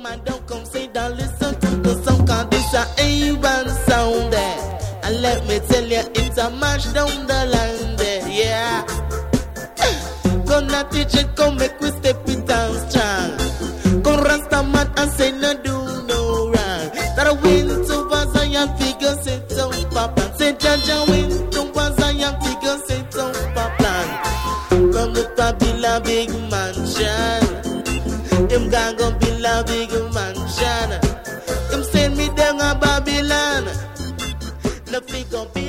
young man don't come say don't listen to the song, cause this a A1 sound there. And let me tell you, it's a mash down the line there, yeah. Gonna teach it, come make we step it down strong. Go rasta man and say no do no wrong. That I win to Zion figure say so papa. Say Jaja win to Zion figure say so papa. Come look to build a big mansion. Him gonna build a big mansion. Him send me down a Babylon. Nothing gonna be